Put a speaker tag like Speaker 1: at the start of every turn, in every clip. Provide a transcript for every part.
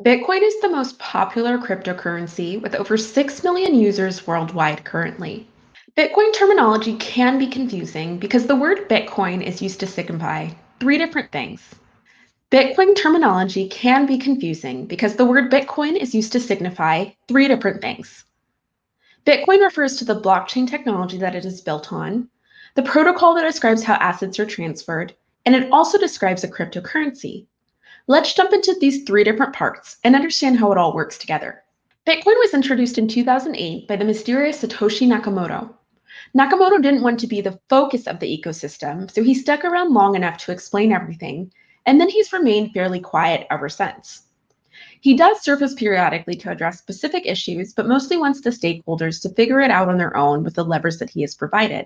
Speaker 1: Bitcoin is the most popular cryptocurrency with over 6 million users worldwide currently. Bitcoin terminology can be confusing because the word Bitcoin is used to signify three different things. Bitcoin terminology can be confusing because the word Bitcoin is used to signify three different things. Bitcoin refers to the blockchain technology that it is built on, the protocol that describes how assets are transferred, and it also describes a cryptocurrency. Let's jump into these three different parts and understand how it all works together. Bitcoin was introduced in 2008 by the mysterious Satoshi Nakamoto. Nakamoto didn't want to be the focus of the ecosystem, so he stuck around long enough to explain everything, and then he's remained fairly quiet ever since. He does surface periodically to address specific issues, but mostly wants the stakeholders to figure it out on their own with the levers that he has provided.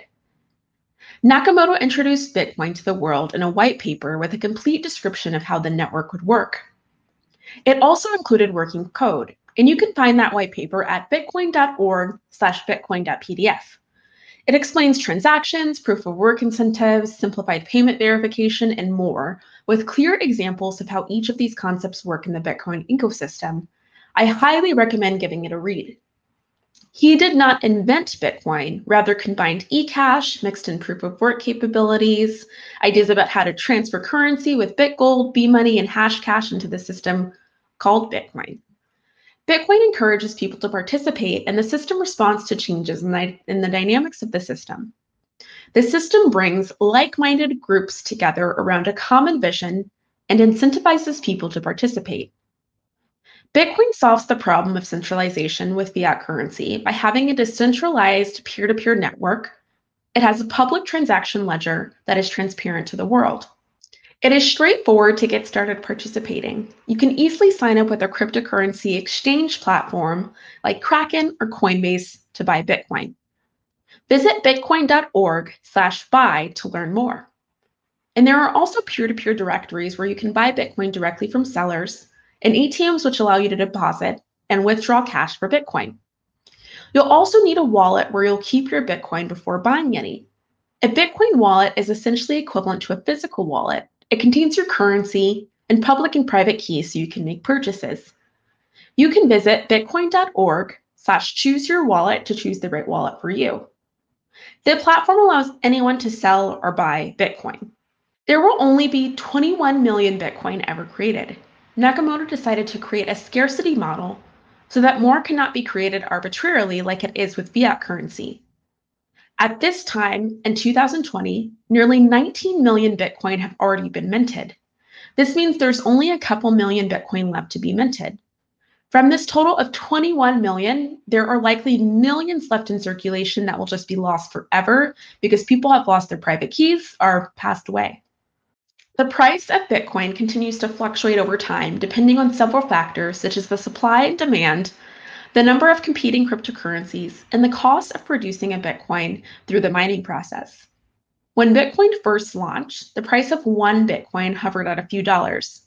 Speaker 1: Nakamoto introduced Bitcoin to the world in a white paper with a complete description of how the network would work. It also included working code, and you can find that white paper at bitcoin.org/bitcoin.pdf. It explains transactions, proof of work incentives, simplified payment verification, and more, with clear examples of how each of these concepts work in the Bitcoin ecosystem. I highly recommend giving it a read. He did not invent Bitcoin, rather combined eCash, mixed in proof of work capabilities, ideas about how to transfer currency with BitGold, BMoney, and Hashcash into the system called Bitcoin. Bitcoin encourages people to participate, and the system responds to changes in the dynamics of the system. The system brings like-minded groups together around a common vision and incentivizes people to participate. Bitcoin solves the problem of centralization with fiat currency by having a decentralized peer-to-peer network. It has a public transaction ledger that is transparent to the world. It is straightforward to get started participating. You can easily sign up with a cryptocurrency exchange platform like Kraken or Coinbase to buy Bitcoin. Visit bitcoin.org/buy to learn more. And there are also peer-to-peer directories where you can buy Bitcoin directly from sellers and ATMs which allow you to deposit and withdraw cash for Bitcoin. You'll also need a wallet where you'll keep your Bitcoin before buying any. A Bitcoin wallet is essentially equivalent to a physical wallet. It contains your currency and public and private keys so you can make purchases. You can visit bitcoin.org/choose your wallet to choose the right wallet for you. The platform allows anyone to sell or buy Bitcoin. There will only be 21 million Bitcoin ever created. Nakamoto decided to create a scarcity model so that more cannot be created arbitrarily like it is with fiat currency. At this time, in 2020, nearly 19 million Bitcoin have already been minted. This means there's only a couple million Bitcoin left to be minted. From this total of 21 million, there are likely millions left in circulation that will just be lost forever because people have lost their private keys or passed away. The price of Bitcoin continues to fluctuate over time depending on several factors such as the supply and demand, the number of competing cryptocurrencies, and the cost of producing a Bitcoin through the mining process. When Bitcoin first launched, the price of one Bitcoin hovered at a few dollars.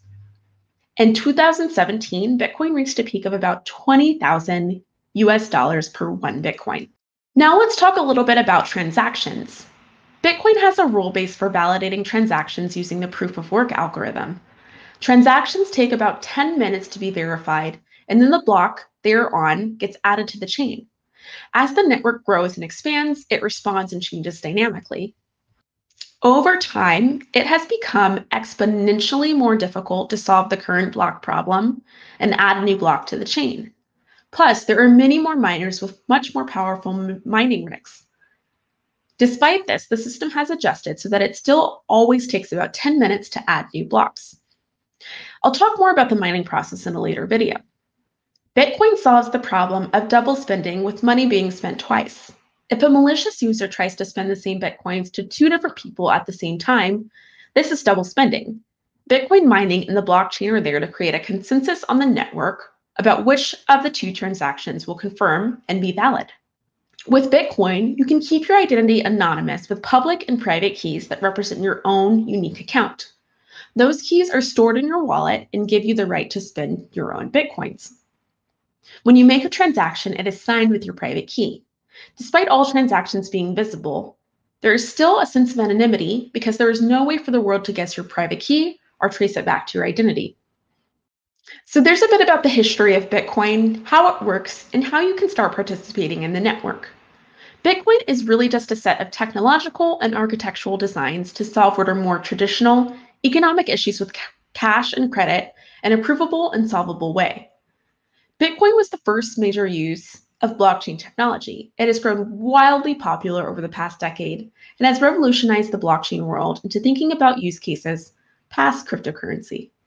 Speaker 1: In 2017, Bitcoin reached a peak of about 20,000 US dollars per one Bitcoin. Now let's talk a little bit about transactions. Bitcoin has a rule base for validating transactions using the proof of work algorithm. Transactions take about 10 minutes to be verified, and then the block thereon gets added to the chain. As the network grows and expands, it responds and changes dynamically. Over time, it has become exponentially more difficult to solve the current block problem and add a new block to the chain. Plus, there are many more miners with much more powerful mining rigs. Despite this, the system has adjusted so that it still always takes about 10 minutes to add new blocks. I'll talk more about the mining process in a later video. Bitcoin solves the problem of double spending with money being spent twice. If a malicious user tries to spend the same Bitcoins to two different people at the same time, this is double spending. Bitcoin mining and the blockchain are there to create a consensus on the network about which of the two transactions will confirm and be valid. With Bitcoin, you can keep your identity anonymous with public and private keys that represent your own unique account. Those keys are stored in your wallet and give you the right to spend your own Bitcoins. When you make a transaction, it is signed with your private key. Despite all transactions being visible, there is still a sense of anonymity because there is no way for the world to guess your private key or trace it back to your identity. So there's a bit about the history of Bitcoin, how it works, and how you can start participating in the network. Bitcoin is really just a set of technological and architectural designs to solve what are more traditional economic issues with cash and credit in a provable and solvable way. Bitcoin was the first major use of blockchain technology. It has grown wildly popular over the past decade and has revolutionized the blockchain world into thinking about use cases past cryptocurrency.